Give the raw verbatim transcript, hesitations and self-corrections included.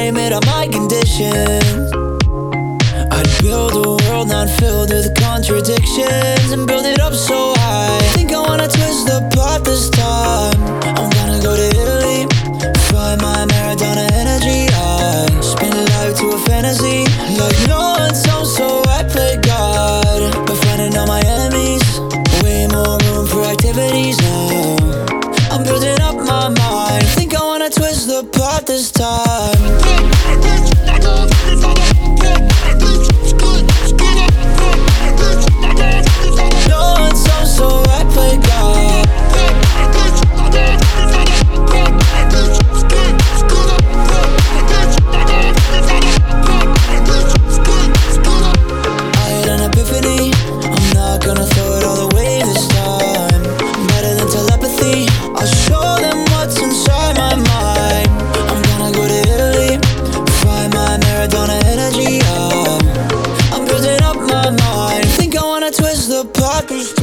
limit on my conditions. I'd build a world not filled with contradictions and build it up so high. Think I wanna twist the plot this time. I'm gonna go to Italy, find my Maradona energy. I spin life to a fantasy, like no one sounds, so I play God. Befriending all my enemies, way more room for activities now. I'm building up my mind, think I wanna twist the plot this time. No one sounds, so I play God. I had an epiphany, I'm not gonna throw it all away this time. Better than telepathy, I'll show them what's inside my mind. I'm gonna go to Italy, find my Maradona energy. uh, I'm building up my mind, think I wanna twist the plot this